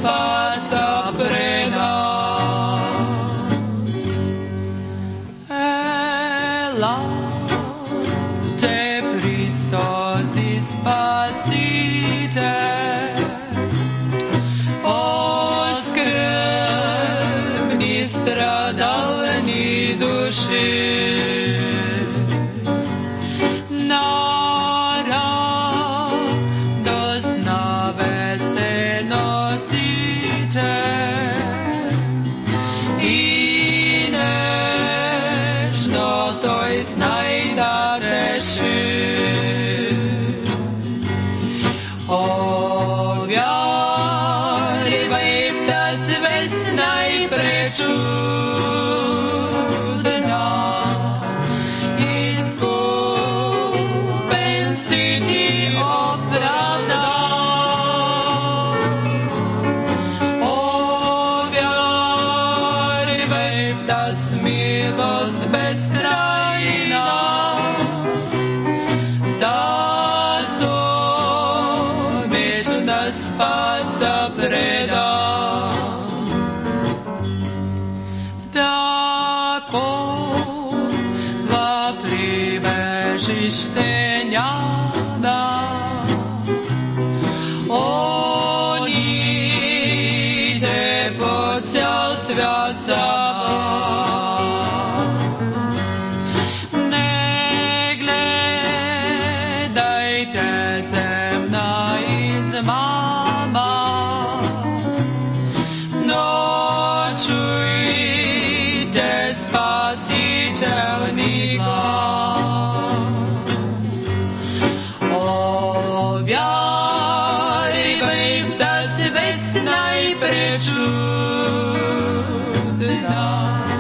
спаса предам. Елате при този Спасител, о скръбни страдални души. Спаса предам. Такова прибежище няма оните по цял свят за вас. Не гледайте земна измама, чуйте спасителни глас. О, вярвай в тази вест най-пречудна.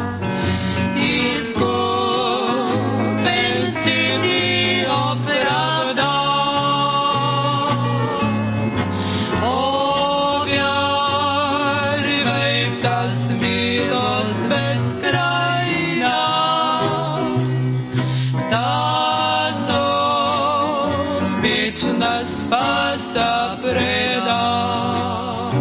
Изкупен си ти оправдан. О, вярвай в тази милост безкрайна, тази обична спаса предам.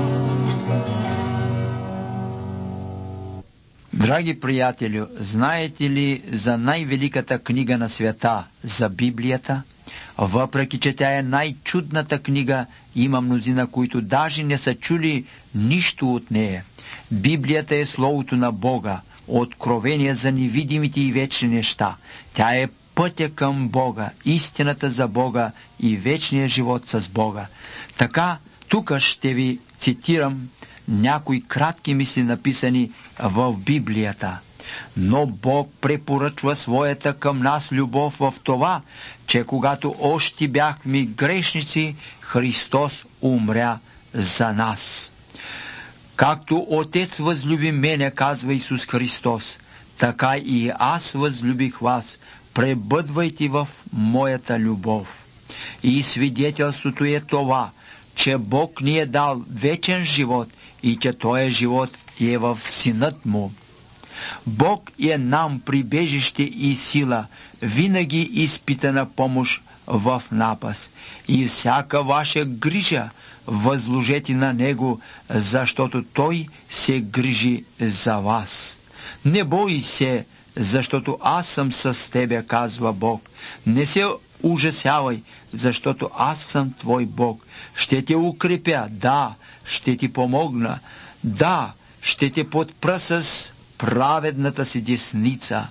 Драги приятелю, знаете ли за най-великата книга на света, за Библията? Въпреки че тя е най-чудната книга, има мнозина, които даже не са чули нищо от нея. Библията е Словото на Бога, откровение за невидимите и вечни неща. Тя е пътя към Бога, истината за Бога и вечния живот с Бога. Така, тук ще ви цитирам някои кратки мисли, написани в Библията. Но Бог препоръчва своята към нас любов в това, че когато още бяхме грешници, Христос умря за нас. Както Отец възлюби мене, казва Исус Христос, така и аз възлюбих вас. Пребъдвайте в моята любов. И свидетелството е това, че Бог ни е дал вечен живот и че този живот е в Синът Му. Бог е нам прибежище и сила, винаги изпитана помощ в напаст. И всяка ваша грижа възложете на Него, защото Той се грижи за вас. Не бой се, защото аз съм с тебе, казва Бог. Не се ужасявай, защото аз съм твой Бог. Ще те укрепя, да, ще ти помогна, да, ще те подпра с праведната си десница.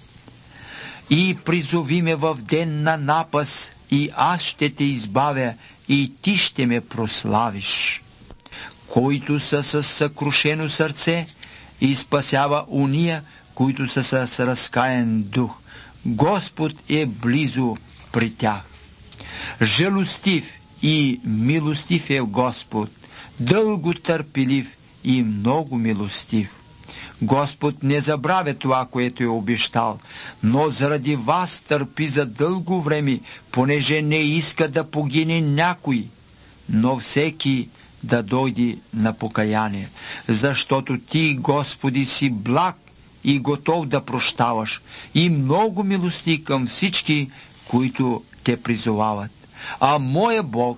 И призови ме в ден на напаст, и аз ще те избавя, и ти ще ме прославиш. Които са с съкрушено сърце, и спасява уния, които са с разкаян дух. Господ е близо при тях. Жалостив и милостив е Господ, дълго търпелив и много милостив. Господ не забравя това, което е обещал, но заради вас търпи за дълго време, понеже не иска да погине някой, но всеки да дойде на покаяние. Защото ти, Господи, си благ и готов да прощаваш, и много милости към всички, които те призовават. А моя Бог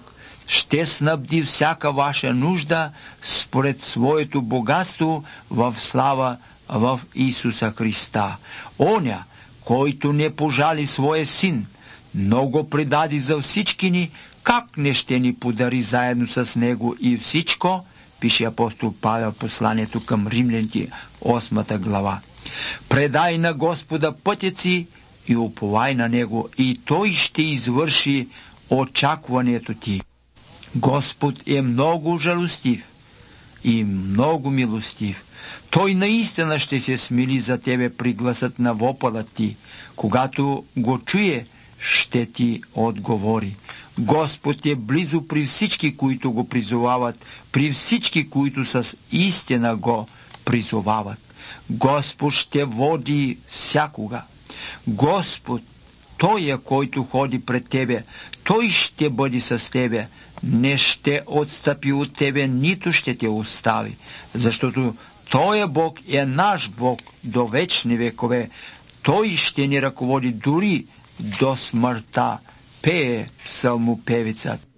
ще снабди всяка ваша нужда според своето богатство в слава в Исуса Христа. Оня, който не пожали своя син, но го предаде за всички ни, как не ще ни подари заедно с него и всичко, пише апостол Павел посланието към Римляните, 8 глава. Предай на Господа пътя си и уповай на него, и той ще извърши очакването ти. Господ е много жалостив и много милостив. Той наистина ще се смили за тебе при гласът на вопълът ти. Когато го чуе, ще ти отговори. Господ е близо при всички, които го призовават, при всички, които с истина го призовават. Господ ще води всякога. Господ, Той е, който ходи пред тебе. Той ще бъде с тебе. Не ще отстъпи от тебе, нито ще те остави. Защото Той Бог е наш Бог до вечни векове. Той ще ни ръководи дори до смъртта, пее псалмопевецът.